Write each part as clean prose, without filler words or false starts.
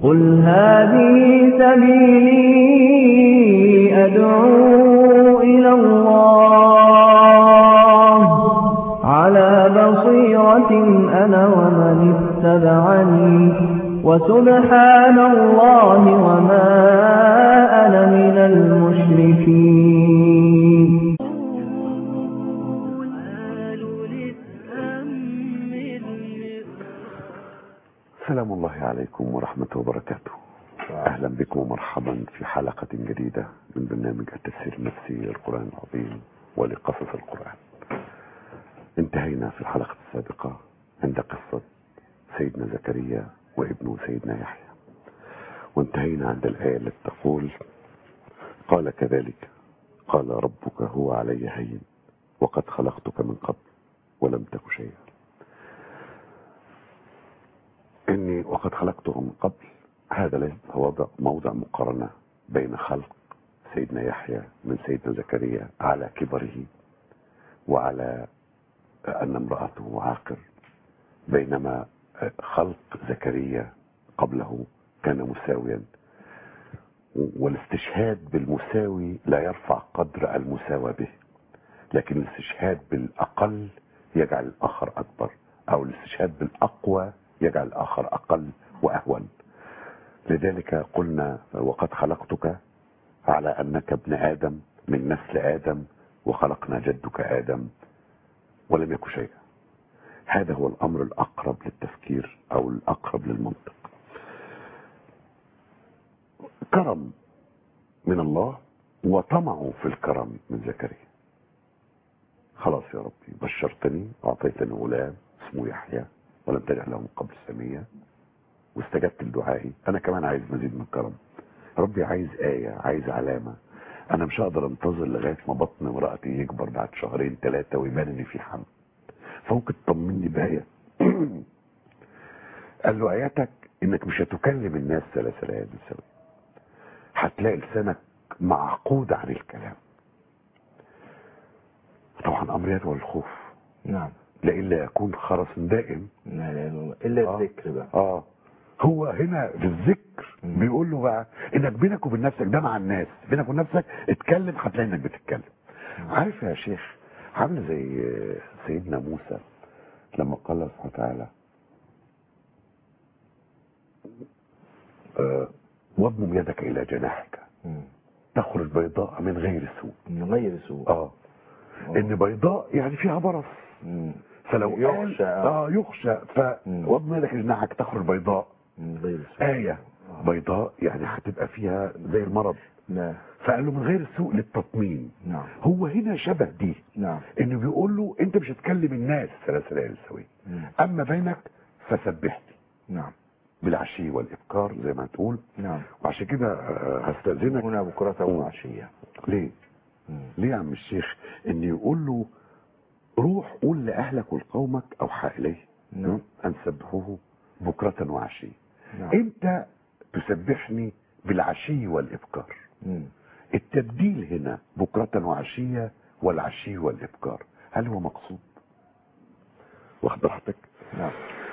قل هذه سبيلي أدعو إلى الله على بصيرة أنا ومن اتبعني وسبحان الله وما أنا من المشركين. سلام الله عليكم ورحمة وبركاته. أهلا بكم ومرحبا في حلقة جديدة من برنامج التفسير النفسي للقرآن العظيم ولقصص القرآن. انتهينا في الحلقة السابقة عند قصة سيدنا زكريا وابنه سيدنا يحيى، وانتهينا عند الآية التي تقول: قال كذلك قال ربك هو علي هين وقد خلقتك من قبل ولم تك شيئا. إني وقد خلقته من قبل، هذا ليس موضع مقارنة بين خلق سيدنا يحيى من سيدنا زكريا على كبره وعلى أن امرأته عاقر، بينما خلق زكريا قبله كان مساويا، والاستشهاد بالمساوي لا يرفع قدر المساواة به، لكن الاستشهاد بالأقل يجعل الآخر أكبر، أو الاستشهاد بالأقوى يجعل الآخر أقل وأهون. لذلك قلنا وقد خلقتك على أنك ابن آدم من نسل آدم، وخلقنا جدك آدم ولم يكن شيئا. هذا هو الأمر الأقرب للتفكير أو الأقرب للمنطق. كرم من الله وطمعوا في الكرم من زكريا. خلاص يا ربي بشرتني وأعطيتني غلام اسمه يحيى ولم تجعل له من قبل سميا، واستجبت لدعائي. أنا كمان عايز مزيد من الكرم. ربي عايز آية، عايز علامة. أنا مش هقدر انتظر لغاية ما بطن امرأتي يكبر بعد شهرين ثلاثة ويبان إن في حمل، فممكن تطمني بآية. قال له آياتك إنك مش هتكلم الناس 3 ليال سوية، هتلاقي لسانك معقود عن الكلام. طبعا أمر يدعو للخوف. نعم. لإلا يكون خرس دائم. لا إلا الذكر بقى. هو هنا في الذكر بيقول له بقى انك بينك وبين نفسك، ده مع الناس، بينك وبين نفسك اتكلم هتلاقي انك بتتكلم. عارف يا شيخ، عامل زي سيدنا موسى لما قال الله سبحانه وتعالى واضمم يدك الى جناحك تخرج بيضاء من غير سوء. من غير سوء. ان بيضاء يعني فيها برص، فلو يخشى فواضمم يدك الى جناحك تخرج بيضاء من غير سوء. آية بيضاء يعني هتبقى فيها زي المرض. نعم. فقال له من غير سوء للتطمين. نعم. هو هنا شبه دي. نعم. انه بيقول له انت مش هتكلم الناس 3 ليال سوية، اما بينك فسبحني. نعم. بالعشي والابكار زي ما تقول. نعم. وعشان كده هستأذنك هنا بكرة وعشية. ليه؟ ليه يا عم الشيخ؟ ان يقول له روح قول لأهلك ولقومك أوحى إليه أن سبحوه بكرة وعشية. نعم. انت تسبحني بالعشي والإبكار. التبديل هنا بكرة وعشية والعشي والإبكار، هل هو مقصود؟ واخد راحتك؟ نعم.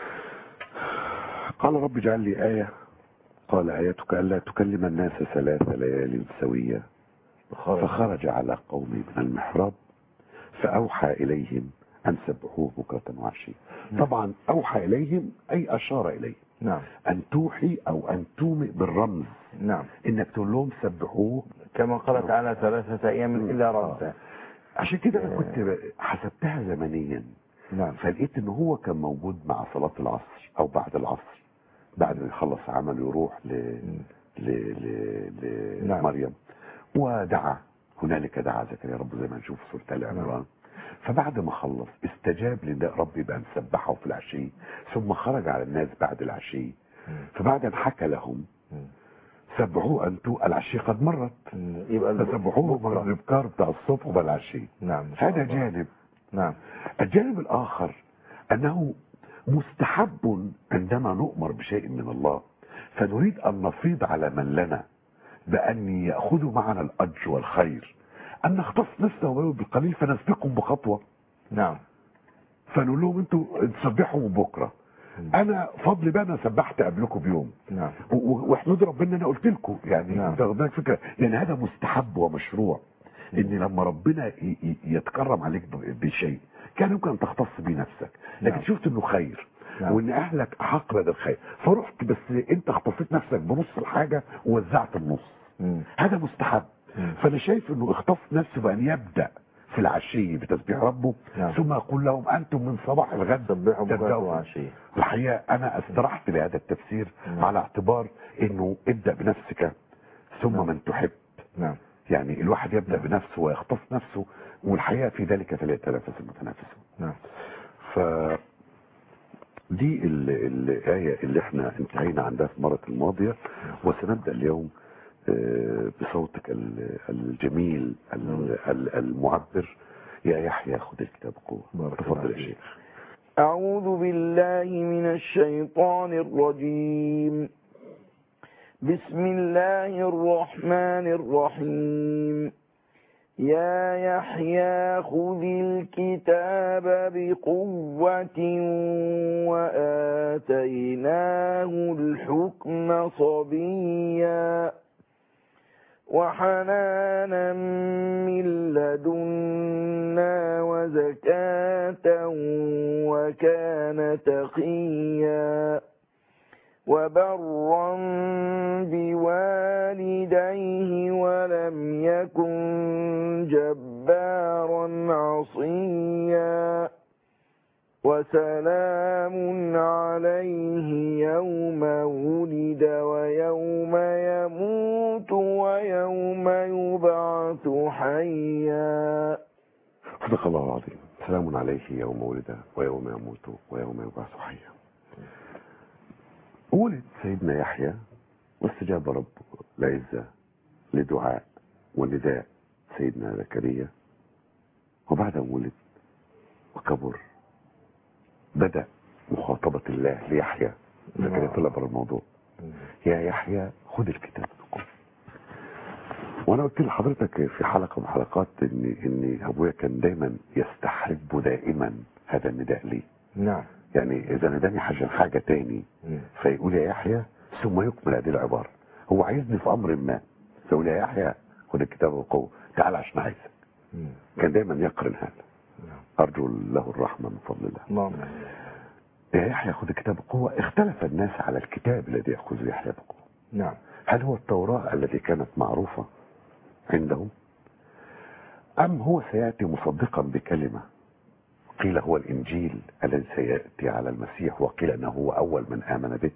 قال رب اجعل لي آية، قال آيتك ألا تكلم الناس 3 ليال سوية. فخرج على قومه من المحراب فأوحى إليهم أن سبحوه بكرة وعشية. طبعا أوحى إليهم أي أشار إليهم. نعم. أن توحي أو أن تومئ بالرمز. نعم. إنك تقول لهم سبحوه كما قال تعالى 3 أيام إلا رمزا. عشان كده أنا كنت حسبتها زمنيا. نعم. فلقيت إن هو كان موجود مع صلاة العصر أو بعد العصر، بعد ما يخلص عمله يروح لمريم ودعا. هنالك دعا زكريا رب زي ما نشوف في سورة آل عمران. فبعد ما خلص استجاب لنداء ربي بأن سبحه في العشي، ثم خرج على الناس بعد العشي. فبعد أن حكى لهم سبحوه أنتوا العشي قد مرت، يبقى فسبحوه بالإبكار بتاع الصبح وبالعشي. نعم. هذا جانب. نعم. الجانب الآخر أنه مستحب عندما نؤمر بشيء من الله فنريد أن نفيض على من لنا بأن يأخذوا معنا الأجر والخير، أن نختص نفسنا بالقليل فنسبقهم بخطوة. نعم. فنقول لهم انتوا تسبحوا بكرة، انا فضل بقى انا سبحت قبلكم بيوم. نعم. واحمدوا ربنا انا قلت لكم يعني. نعم. انت واخد فكره يعني هذا مستحب ومشروع. ان لما ربنا يتكرم عليك بشيء كان يمكن ان تختص بيه نفسك، لكن نعم. شفت انه خير. نعم. وان اهلك احق بهذا الخير، فرحت بس انت اختصيت نفسك بنص الحاجه ووزعت النص. هذا مستحب. فانا شايف انه اختص نفسه بان يبدا في العشي بتسبيح ربه. نعم. ثم يقول لهم انتم من صباح الغد سبحوا بكرة تبدأوا. وعشية. الحقيقه انا استرحت لهذا التفسير على اعتبار انه ابدا بنفسك ثم من تحب. نعم. يعني الواحد يبدا بنفسه ويختص نفسه، والحقيقه في ذلك فليتنافس المتنافسون. نعم. ف دي الآية اللي احنا انتهينا عندها في المرة الماضية، وسنبدأ اليوم بصوتك الجميل المعبر. يا يحيى خذ الكتاب بقوة. تفضل يا شيخ. أعوذ بالله من الشيطان الرجيم. بسم الله الرحمن الرحيم. يا يحيى خذ الكتاب بقوة وآتيناه الحكم صبيا وحنانا من لدنا وزكاة وكان تقيا وبرا بوالديه ولم يكن جبارا عصيا وسلام عليه يوم ولد ويوم يموت ويوم يبعث حيا. صدق الله العظيم. سلام عليه يوم ولد ويوم يموت ويوم يبعث حيا. ولد سيدنا يحيى واستجاب ربه العزة لدعاء ونداء سيدنا زكريا، وبعد أن ولد وكبر بدأ مخاطبة الله ليحيى. زكريا طلع بره الموضوع. يا يحيى خذ الكتاب بقوة. وانا قلت لحضرتك في حلقة من الحلقات ان ابويا كان دايما يستحب دائما هذا النداء لي. نعم. يعني اذا نداني حاجة تاني فيقول يا يحيى ثم يكمل هذه العبارة. هو عايزني في امر ما فيقول يا يحيى خذ الكتاب بقوة تعال عشان عايزك. كان دايما يقرن هذا. ارجو له الرحمة من فضل الله. يا يحيى خذ الكتاب بقوة. اختلف الناس على الكتاب الذي يأخذ يحيى بقوة. نعم. هل هو التوراة التي كانت معروفة عندهم، أم هو سيأتي مصدقا بكلمة قيل هو الإنجيل الذي سيأتي على المسيح وقيل أنه هو أول من آمن به؟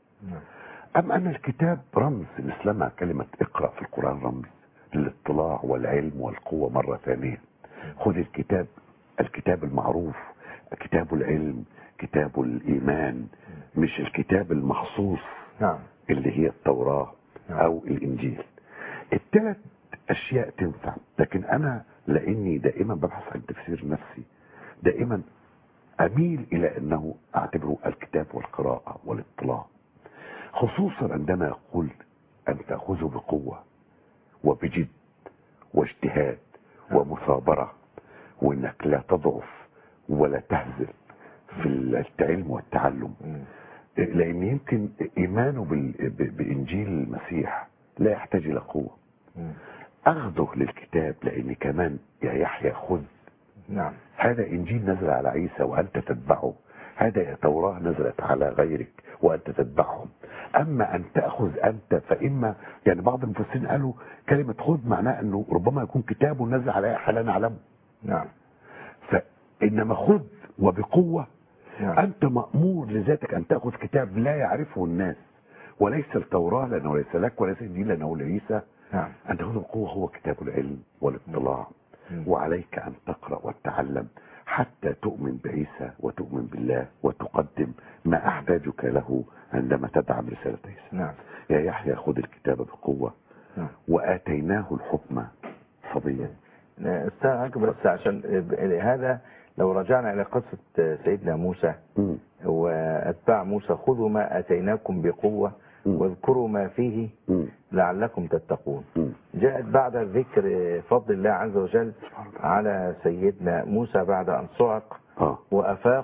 أم أن الكتاب رمز مثلما كلمة اقرأ في القرآن رمز للاطلاع والعلم والقوة مرة ثانية. خذ الكتاب المعروف، كتاب العلم، كتاب الإيمان، مش الكتاب المخصوص. نعم. اللي هي التوراة أو الإنجيل. الثلاث أشياء تنفع، لكن أنا لأني دائما ببحث عن تفسير نفسي دائما أميل إلى أنه أعتبره الكتاب والقراءة والاطلاع، خصوصا عندما يقول أن تأخذه بقوة وبجد واجتهاد ومثابرة، وأنك لا تضعف ولا تهزل في العلم والتعلم. لأن يمكن إيمانه بإنجيل المسيح لا يحتاج إلى قوة. أخذه للكتاب لأن كمان يا يحيى خذ. نعم. هذا إنجيل نزل على عيسى وأنت تتبعه، هذا توراة نزلت على غيرك وأنت تتبعهم. أما أن تأخذ أنت فإما يعني بعض المفسرين قالوا كلمة خذ معناه أنه ربما يكون كتاب نزل على أحد لا نعلمه. نعم. فإنما خذ وبقوة. نعم. أنت مأمور لذاتك أن تأخذ كتاب لا يعرفه الناس، وليس التوراة لأنه ليس لك، وليس الإنجيل لأنه لعيسى. نعم. أن تأخذ بقوة هو كتاب العلم والاطلاع. وعليك أن تقرأ وتتعلم حتى تؤمن بعيسى وتؤمن بالله وتقدم ما أحتاجك له عندما تدعم رسالة عيسى. نعم. يا يحيى خذ الكتاب بقوة. نعم. وآتيناه الحكم صبيا. استاذ بس عشان هذا لو رجعنا إلى قصة سيدنا موسى وأتباع موسى خذوا ما آتيناكم بقوة واذكروا ما فيه لعلكم تتقون. جاءت بعد ذكر فضل الله عز وجل على سيدنا موسى بعد أن صعق وأفاق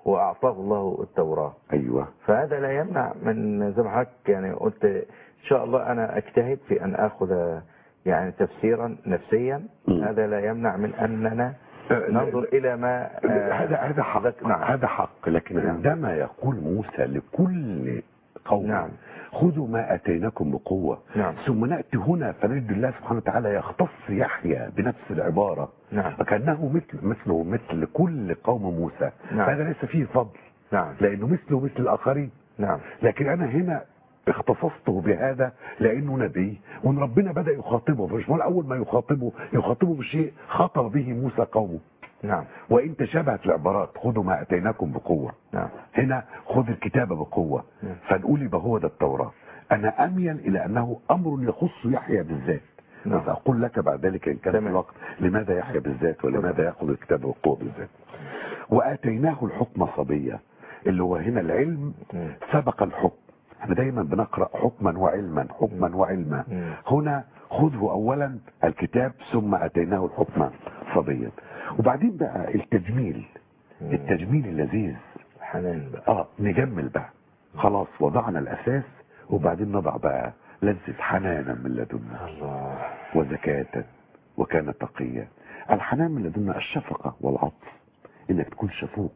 وأعطاه الله التوراة. ايوه. فهذا لا يمنع من زي ما حضرتك يعني قلت إن شاء الله أنا أجتهد في أن أخذ يعني تفسيرا نفسيا. هذا لا يمنع من أننا ننظر إلى ما هذا حق. نعم. هذا حق، لكن نعم. عندما يقول موسى لكل قوم نعم. خذوا ما اتيناكم بقوه، نعم. ثم ناتي هنا فنجد الله سبحانه وتعالى يختص يحيى بنفس العباره، نعم. فكانه مثل كل قوم موسى. نعم. فهذا ليس فيه فضل، نعم. لانه مثله مثل الاخرين. نعم. لكن انا هنا اختصصته بهذا لانه نبي، وان ربنا بدا يخاطبه، فمش اول ما يخاطبه بشيء خاطب به موسى قومه. نعم. وان تشابهت العبارات، خذوا ما اتيناكم بقوه، نعم. هنا خذ الكتاب بقوه، نعم. فنقول يبقى هو ده التوراه. انا اميل الى انه امر يخص يحيى بالذات. نعم. بس اقول لك بعد ذلك ان كان في تمام. الوقت لماذا يحيى بالذات ولماذا ياخذ الكتاب بالقوه بالذات. واتيناه الحكم صبيا، اللي هو هنا العلم سبق الحكم. احنا دايما بنقرا حكما وعلما حكما وعلما، هنا خذه اولا الكتاب ثم اتيناه الحكم صبيا. وبعدين بقى التجميل اللذيذ، حنان بقى. نجمل بقى، خلاص وضعنا الاساس، وبعدين نضع بقى لذة حنانا من لدنا الله وزكاة وكان تقيا. الحنان من لدنا الشفقة والعطف، انك تكون شفوق.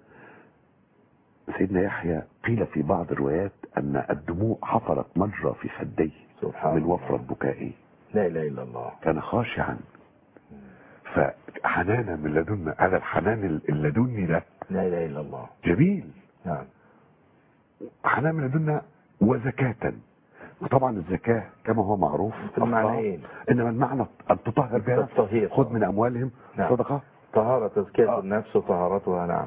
سيدنا يحيى قيل في بعض الروايات ان الدموع حفرت مجرى في خديه من وفرة بكائه. لا اله الا الله. كان خاشعا. فحنانا من لدنا، هذا الحنان اللدني ده لا اله الا الله جميل. نعم. حنان من لدنا وزكاة. وطبعا الزكاة كما هو معروف المعنى ايه؟ انما المعنى ان تطهر بها، التطهير. خذ من اموالهم نعم. صدقة، طهارة تزكية النفس وطهارتها. نعم.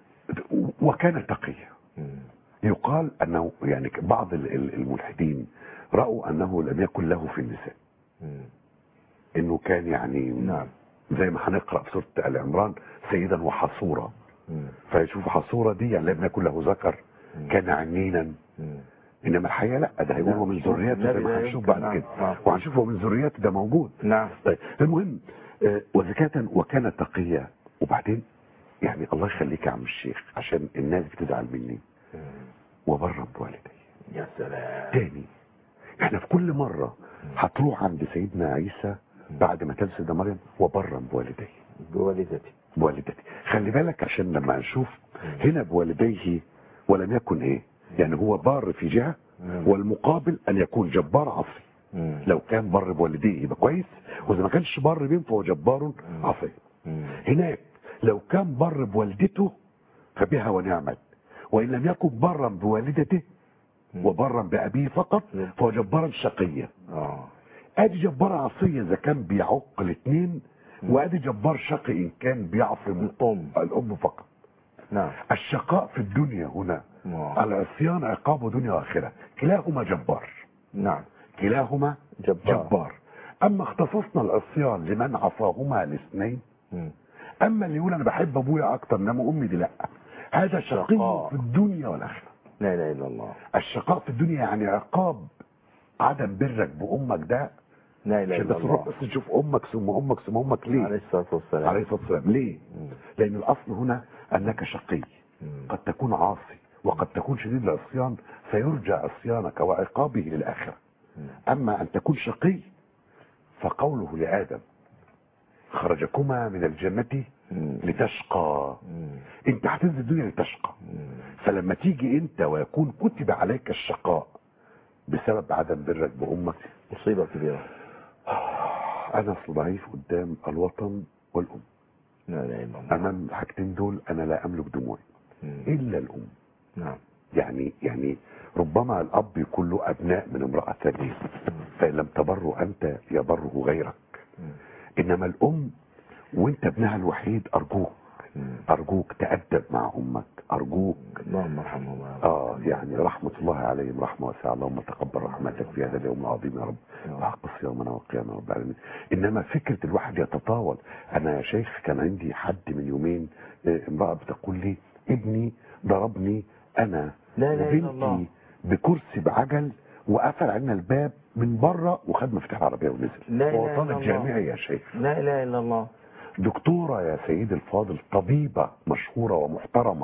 وكان تقيا. يقال انه يعني بعض الملحدين رأوا انه لم يكن له في النساء، انه كان يعني نعم. زي ما هنقرأ في سورة آل عمران سيدا وحصورا. فيشوف حصورة دي يعني لم يكن له ذكر، كان عنينا. انما الحقيقه لا، ده هيقول هو من ذريته زي ما هنشوف بعد كده، وهنشوف هو من ذريته ده موجود. نعم. طيب المهم وزكاة وكان تقيا. وبعدين يعني الله يخليك يا عم الشيخ عشان الناس بتزعل مني، وبرا بوالدي. يا سلام. تاني احنا في كل مره هتروح عند سيدنا عيسى بعد ما تلد سيدنا مريم وبرا بوالدتي. خلي بالك عشان لما نشوف هنا بوالديه ولم يكن ايه، يعني هو بار في جهه، والمقابل ان يكون جبار عصي. لو كان بر بوالديه يبقى كويس، واذا ما كانش بر بهم فهو جبار عصي. هناك لو كان بر بوالدته فبها ونعمت، وان لم يكن برا بوالدته وبرا بابيه فقط فهو جبارا شقيا. ادي جبار عصيه اذا كان بيعق الاثنين، وادي جبار شقي ان كان بيعصي الام فقط. نعم. الشقاء في الدنيا هنا، العصيان عقاب دنيا واخره، كلاهما جبار. نعم. كلاهما جبار. اما اختصصنا العصيان لمن عصاهما الاثنين، اما اللي يقول انا بحب ابويا اكتر انما امي دي لا، هذا شقي في الدنيا والاخره. لا اله الا الله. الشقاء في الدنيا يعني عقاب عدم برك بامك ده. لا اله الا الله. بس نشوف امك ثم امك ثم امك ليه؟ عليه الصلاه والسلام. ليه؟ لان الاصل هنا انك شقي، قد تكون عاصي وقد تكون شديد العصيان فيرجى عصيانك وعقابه للاخره. اما ان تكون شقي فقوله لادم خرجكما من الجنه لتشقى. انت هتنزل الدنيا لتشقى، فلما تيجي انت ويكون كتب عليك الشقاء بسبب عدم برك بامك مصيبه كبيره. انا اصل ضعيف قدام الوطن والام. لا اله الا الله. امام الحاجتين دول انا لا املك دموعي الا الام. نعم. يعني ربما الاب يكون له ابناء من امراه ثانيه، فان لم تبره انت يبره غيرك. انما الام وانت ابنها الوحيد ارجوك تأدب مع امك، ارجوك. اللهم ارحمهما. يعني رحمه الله عليهم رحمه واسعه، اللهم تقبل رحمتك في هذا اليوم العظيم يا رب، وحق صيامنا وقيامنا رب العالمين. انما فكره الواحد يتطاول. انا يا شيخ كان عندي حد من يومين امراه بتقول لي ابني ضربني انا وبنتي بكرسي بعجل وقفل علينا الباب من بره وخد مفتاح العربيه ونزل. هو طالب جامعي يا شيخ. لا اله الا الله. دكتوره يا سيدي الفاضل، طبيبه مشهوره ومحترمه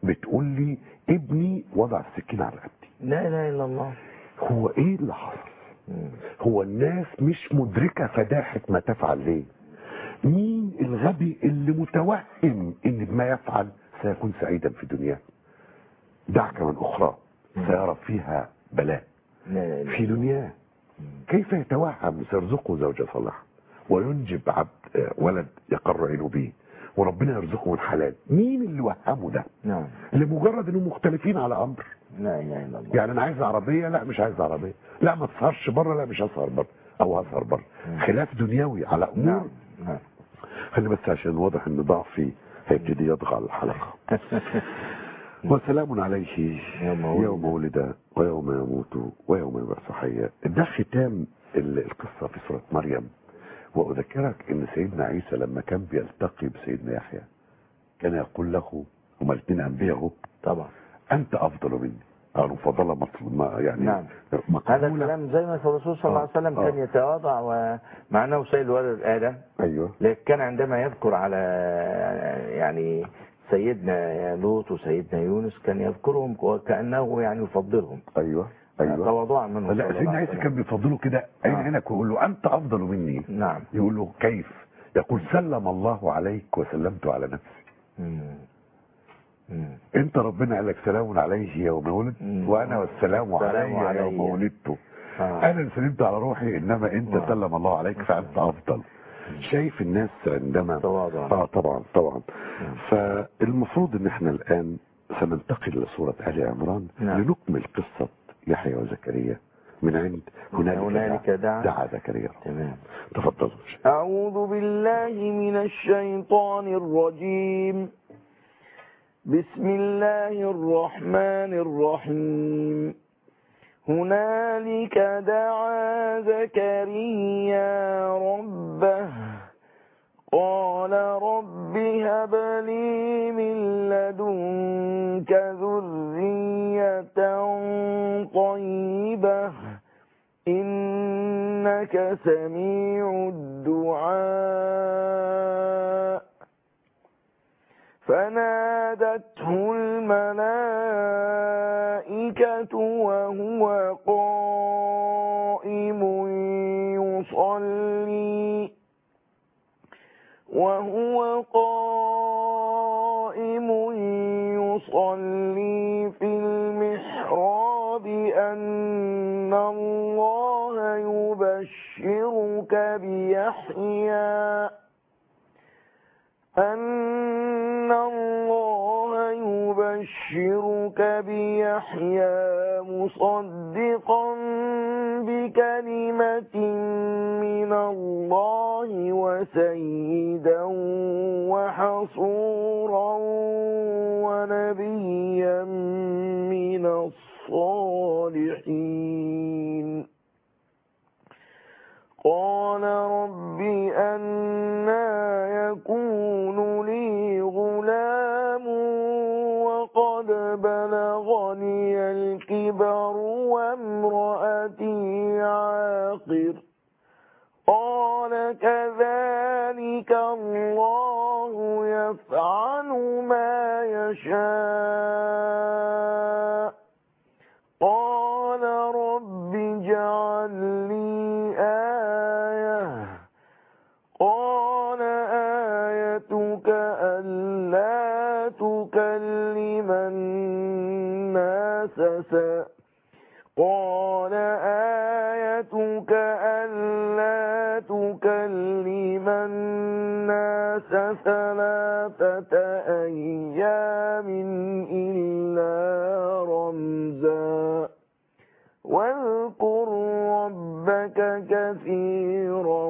بتقول لي ابني وضع السكين على رقبتي. لا اله الا الله. هو ايه اللي حصل؟ هو الناس مش مدركة فداحة ما تفعل ليه. مين الغبي اللي متوهم ان بما يفعل سيكون سعيدا في دنياه؟ دعك من اخرى سيرى فيها بلاء في دنياه. كيف يتوهم سيرزقه زوجة صالحة وينجب عبد ولد يقر عينه به وربنا يرزقه من حلال؟ مين اللي وهمه ده؟ نعم. لمجرد انهم مختلفين على امر. لا اله الا الله. يعني انا عايز عربيه، لا مش عايز عربيه، لا ما تسهرش بره، لا مش هسهر بره او هسهر بره. خلاف دنيوي على امور. نعم. خلي بس عشان واضح ان ضعفي هيبتدي يضغى على الحلقه. وسلام عليه يوم ولد ويوم يموت ويوم يبعث حيا. ده ختام القصه في سوره مريم. واذكرك ان سيدنا عيسى لما كان بيلتقي بسيدنا يحيى كان يقول له، هما الاثنين انبياء اهو، طبعا انت افضل مني، او فضل يعني نعم. هذا الكلام زي ما الرسول صلى الله عليه وسلم كان يتواضع، ومع انه سيد ولد ادم. ايوه. لكن كان عندما يذكر على يعني سيدنا لوط وسيدنا يونس كان يذكرهم وكانه يعني يفضلهم. ايوه تواضعا منه. لا سيدنا عيسى كان بيفضله كده عين عينك ويقول له انت افضل مني. نعم. يقول له كيف؟ يقول سلم الله عليك وسلمت على نفسي. انت ربنا قال لك سلام عليه يوم ولد وانا والسلام علي يوم ولدت. انا سلمت على روحي، انما انت سلم الله عليك فانت افضل. شايف الناس عندما تواضع. طبعا. فالمفروض ان احنا الان سننتقل لسورة آل عمران لنكمل قصة يحيى وزكريا من عند هنالك دعا زكريا. تمام. تفضل. أعوذ بالله من الشيطان الرجيم. بسم الله الرحمن الرحيم. هنالك دعا زكريا ربه قال رب هب لي من لدنك ذرية طيبة إنك سميع الدعاء. فنادته الملائكة وهو قائم يصلي في المحراب أن الله يبشرك بيحيى مصدقا بكلمة من الله وسيدا وحصورا ونبيا من الصالحين. قال رب أنى يكون لي غلام وقد بلغني الكبر وامرأتي عاقر. قال كذلك الله يفعل ما يشاء. قال رب اجعل لي قال آيتك ألا تكلم الناس ثلاثة أيام إلا رمزا واذكر ربك كثيرا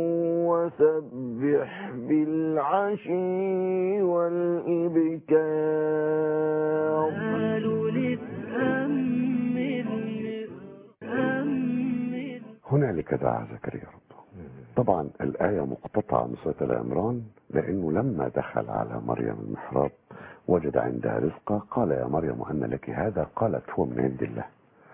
وسبح بالعشي والإبكار. هنالك دعا زكريا ربه. طبعا الآية مقتطعة من سورة آل عمران، لأنه لما دخل على مريم المحراب وجد عندها رزقا قال يا مريم أن لك هذا؟ قالت هو من عند الله.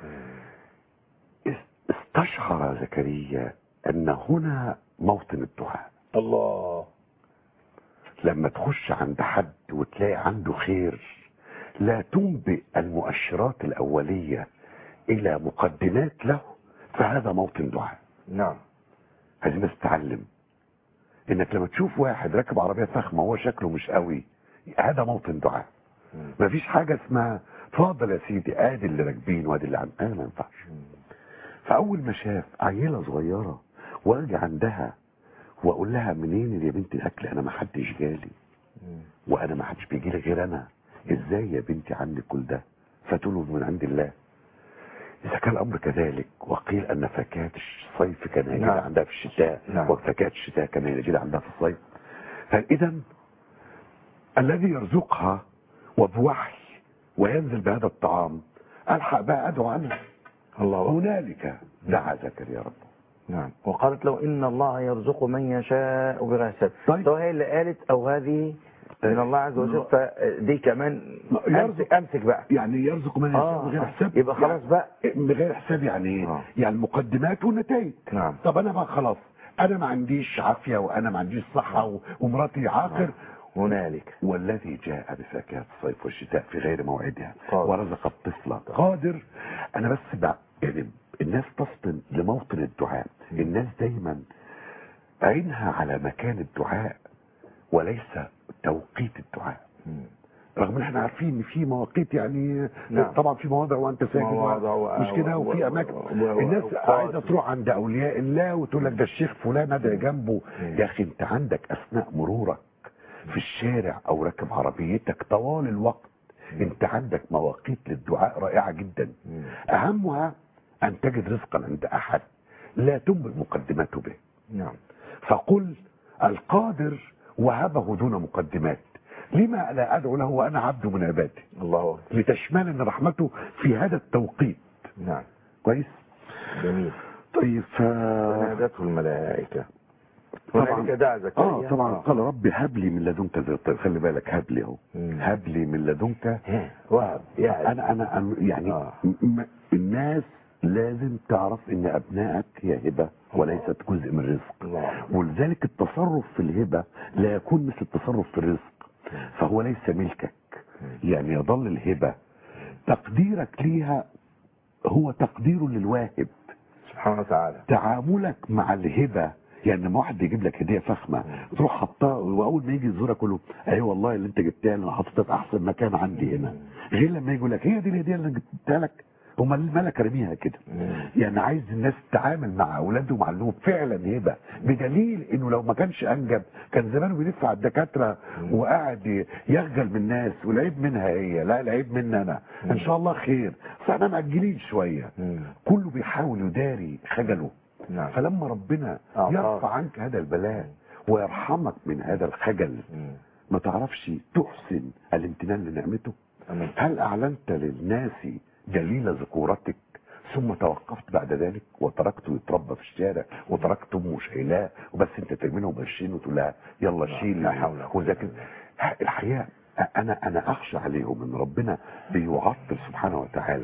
استشعر زكريا أن هنا موطن الدعاء. الله. لما تخش عند حد وتلاقي عنده خير لا تنبئ المؤشرات الأولية إلى مقدمات له، فهذا موطن دعاء. نعم. عايزين بس تتعلم انك لما تشوف واحد راكب عربية فخمة وهو شكله مش قوي، هذا موطن دعاء. مفيش حاجة اسمها اتفضل يا سيدي ادي اللي راكبين وادي اللي ما ينفعش. فاول ما شاف عيلة صغيرة واجي عندها واقول لها منين يا بنتي الاكل، انا ما حدش جالي وانا ما حدش بيجي لي غير انا، ازاي يا بنتي عندك كل ده؟ فتقول من عند الله. إذا كان الأمر كذلك، وقيل أن فاكهة الصيف كان يجد عندها في الشتاء، وفاكهة الشتاء كان يجد عندها في الصيف، فإذا الذي يرزقها وبوحي وينزل بهذا الطعام ألحق بقى أدعو عنه. الله هنالك دعا زكريا ربه. نعم. وقالت له إن الله يرزق من يشاء بغير حساب. طيب. سواء هي اللي قالت أو هذه من الله عز وجل، فدي كمان امسك بقى، يعني يرزق من يشاء بغير حساب، يبقى خلاص بقى بغير حساب. يعني ايه؟ يعني المقدمات والنتائج. نعم. طب انا بقى خلاص انا ما عنديش عافيه وانا ما عنديش صحه ومراتي عاقر. هنالك والذي جاء بفاكهه الصيف والشتاء في غير موعدها ورزق الطفل قادر. انا بس بقى يعني الناس تفطن لموطن الدعاء. الناس دايما عينها على مكان الدعاء وليس توقيت الدعاء. رغم ان احنا عارفين ان في مواقيت، يعني طبعا في مواضع وانت ساجد مش كده، وفي اماكن الناس عايزه تروح عند اولياء الله وتقول لك ده الشيخ فلان ادعي جنبه. يا اخي انت عندك اثناء مرورك في الشارع او راكب عربيتك طوال الوقت انت عندك مواقيت للدعاء رائعه جدا. اهمها ان تجد رزقا عند احد لا تنبئ مقدماته به. نعم. فقل القادر وهبه دون مقدمات، لما لا ادعو له وانا عبد من عبادي. الله أكبر. لتشمل رحمته في هذا التوقيت. نعم. كويس. جميل. طيب فنادته الملائكه طبعا دعا زكريا. طبعا قال ربي هب لي من لدنك طيب خلي بالك هب لي اهو، هب لي من لدنك وهب. يعني انا يعني الناس لازم تعرف ان ابنائك هي هبه وليست جزء من الرزق. ولذلك التصرف في الهبه لا يكون مثل التصرف في الرزق، فهو ليس ملكك. يعني يظل الهبه تقديرك ليها هو تقدير للواهب سبحانه وتعالى. تعاملك مع الهبه يعني لما واحد يجيب لك هديه فخمه تروح حطها واول ما يجي يزورك يقول له ايوه والله اللي انت جبتها لي انا حطيتها في احسن مكان عندي هنا، غير لما يقول لك هي دي الهديه اللي انا جبتها لك. هم الملك رميها كده. يعني عايز الناس تتعامل مع اولادهم على انهم فعلا هبه، بدليل انه لو ما كانش انجب كان زمانه بيلف على الدكاتره وقاعد يخجل من الناس والعيب منها هي، لا العيب مني انا ان شاء الله خير، فاحنا مأجلين شويه. كله بيحاول يداري خجله. فلما ربنا يرفع عنك هذا البلاء ويرحمك من هذا الخجل ما تعرفش تحسن الامتنان لنعمته. هل اعلنت للناس جليل ذكورتك ثم توقفت بعد ذلك وتركته يتربى في الشارع وتركت امه شايلاه وبس انت ترمينه بقرشين وتقول لها يلا شيل وذاكر؟ الحقيقه انا اخشى عليهم ان ربنا بيعطل سبحانه وتعالى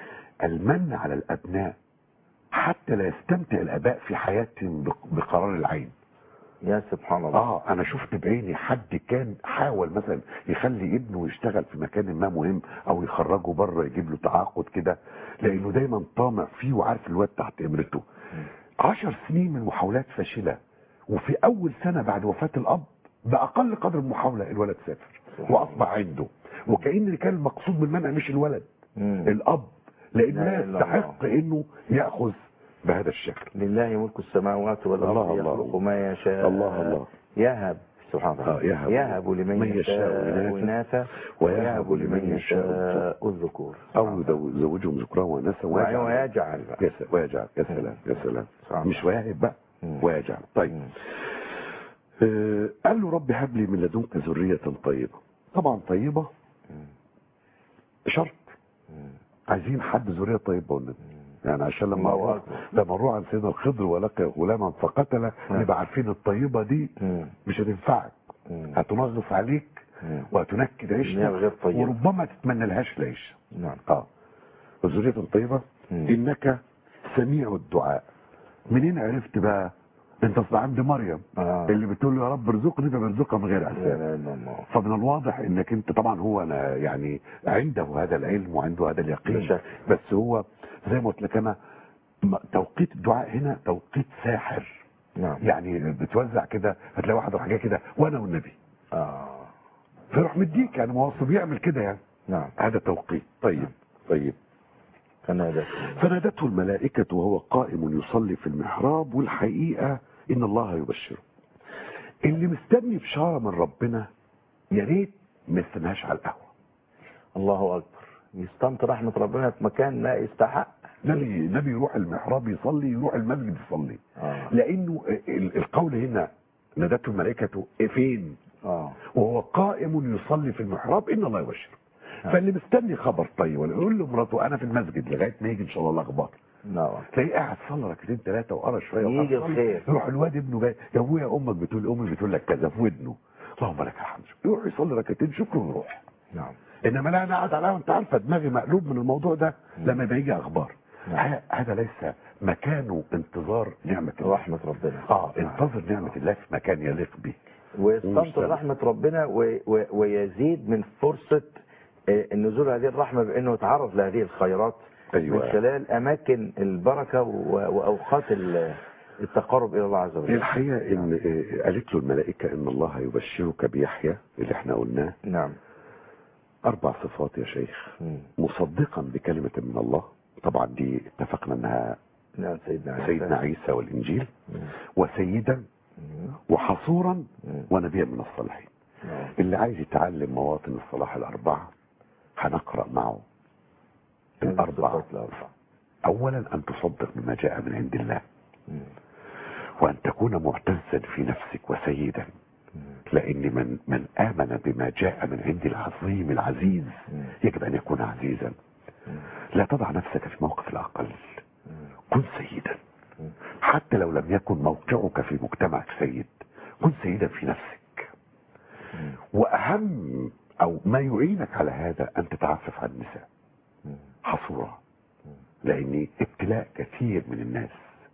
المن على الابناء حتى لا يستمتع الاباء في حياتهم بقرار العين. يا سبحان الله. انا شفت بعيني حد كان حاول مثلا يخلي ابنه يشتغل في مكان ما مهم او يخرجه بره يجيب له تعاقد كده لانه دايما طامع فيه وعارف الواد تحت امرته. 10 سنين من محاولات فاشله وفي اول سنه بعد وفاه الاب باقل قدر من محاوله الولد سافر واصبح عنده، وكأن اللي كان المقصود بالمنع مش الولد الاب، لانه لا يستحق انه ياخذ بهذا الشكل. لله ملك السماوات والارض يخلق ما يشاء. الله يهب سبحانه وتعالى يهب لمن يشاء اناثا ويهب لمن يشاء الذكور او يزوجهم ذكرا واناثا ويجعل ويجعل. يا سلام يا سلام. مش ويهب بقى ويجعل. طيب قال له رب هب لي من لدنك ذريه طيبه. طبعا طيبه شرط، عايزين حد ذريه طيبه والنبي يعني عشان لما نروح عن سيدنا الخضر ولقى غلاما فقتله نبقى عارفين الطيبه دي مش هتنفعك، هتنغص عليك وهتنكد عيشتك وربما تتمنى لهاش العيش. الذريه الطيبه انك سميع الدعاء. منين عرفت بقى انت اصل عند مريم اللي بتقول له يا رب ارزقني فبيرزقها من غير حساب. فمن الواضح انك انت طبعا هو انا يعني عنده هذا العلم وعنده هذا اليقين، بس هو زي ما قلت لك انا توقيت الدعاء هنا توقيت ساحر. نعم. يعني بتوزع كده هتلاقي واحد راح جاي كده وانا والنبي فيروح مديك، يعني ما هو بيعمل كده يعني. نعم. هذا توقيت. طيب. طيب. فنادته الملائكة وهو قائم يصلي في المحراب، والحقيقة إن الله يبشره. اللي مستني بشارة من ربنا يا ريت ما يستناش على القهوة. الله أكبر. يستنطر رحمة ربنا في مكان لا يستحق. نبي يروح المحراب يصلي، يروح المسجد يصلي. لأنه القول هنا نادته الملائكة فين؟ وهو قائم يصلي في المحراب إن الله يبشره. فاللي مستني خبر طيب ولا يقول له مراته انا في المسجد لغايه ما يجي ان شاء الله الاخبار. تلاقيه قاعد صلى ركعتين ثلاثه وقرا شويه يجي الخير. يروح الواد ابنه جاي يا ابويا امك بتقول امي بتقول لك كذا في ودنه، اللهم لك الحمد، يروح يصلي ركعتين شكر ويروح. نعم. انما لا انا قاعد على وانت عارفه دماغي مقلوب من الموضوع ده لما بيجي اخبار. هذا ليس مكانه انتظار نعمه الله. رحمه ربنا. انتظر نعمه الله في مكان يليق به. ويستنطر رحمه ربنا ويزيد من فرصه النزول هذه الرحمة بأنه يتعرض لهذه الخيرات. أيوة. من خلال أماكن البركة وأوقات التقرب إلى الله عز وجل. الحقيقة إن قالت له الملائكة إن الله يبشرك بيحيى اللي احنا قلناه. نعم. 4 صفات يا شيخ. مصدقا بكلمة من الله، طبعا دي اتفقنا انها نعم سيدنا عيسى والإنجيل. وسيدا وحصورا ونبيا من الصالحين. اللي عايز يتعلم مواطن الصلاح 4 هنقرأ معه 4. أولا أن تصدق بما جاء من عند الله، وأن تكون معتزا في نفسك وسيدا، لأن من آمن بما جاء من عند العظيم العزيز يجب أن يكون عزيزا. لا تضع نفسك في موقف الأقل، كن سيدا حتى لو لم يكن موقعك في مجتمعك سيد، كن سيدا في نفسك. وأهم أو ما يعينك على هذا أن تتعفف عن النساء حصورا، لأن ابتلاء كثير من الناس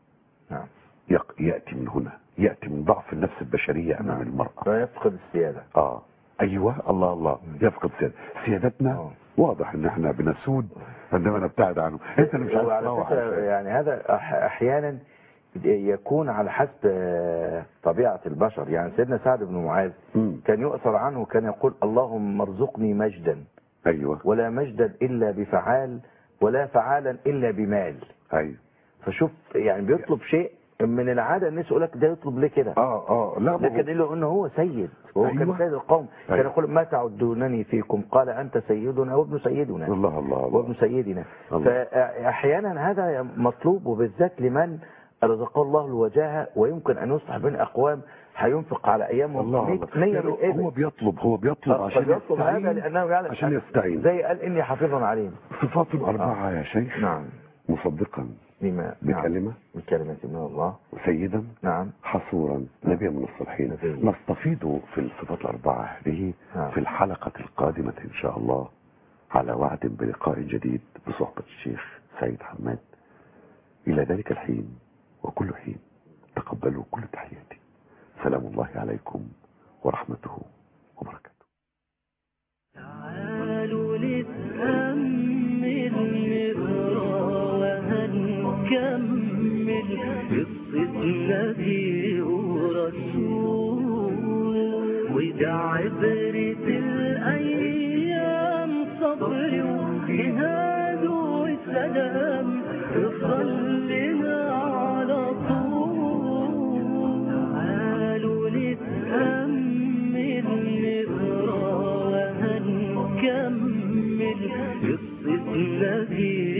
يأتي من هنا، يأتي من ضعف النفس البشرية أمام المرأة، فيفقد السيادة. أيوة الله يفقد السيادة. سيادتنا واضح ان احنا بنسود عندما نبتعد عنه. انت اللي مش عارف يعني هذا احيانا يكون على حسب طبيعة البشر. يعني سيدنا سعد بن معاذ كان يؤثر عنه، كان يقول اللهم ارزقني مجدا. أيوة. ولا مجدا إلا بفعال، ولا فعالا إلا بمال. أيوة. فشوف يعني بيطلب شيء من العادة الناس يقول لك ده يطلب ليه كده. لا لكن له انه هو سيد، وهو كان سيد القوم. كان يقول ما تعدونني فيكم، قال انت سيدنا وابن سيدنا. الله وابن سيدنا. فاحيانا هذا مطلوب، وبالذات لمن رزقه الله الوجاهه ويمكن ان يصلح بين اقوام هينفق على ايامهم 100 بالابل. هو بيطلب عشان يطلب هذا لانه يعني عشان يستعين. زي قال اني حفيظ عليم. صفات 4 يا شيخ. نعم. مصدقا بكلمة من الله، سيدا حصورا نبيا من الصالحين. نستفيد في الصفات 4 هذه في الحلقة القادمة إن شاء الله، على وعد بلقاء جديد بصحبة الشيخ سيد حماد. إلى ذلك الحين وكل حين تقبلوا كل تحياتي. سلام الله عليكم ورحمته وبركاته. تعالوا نتأمل نكمل قصة نبي ورسول، وده عبرة الأيام، صبر وجهاد وسلام تفضل لنا على طول. تعالوا نتأمل نقرا وهنكمل قصة نبي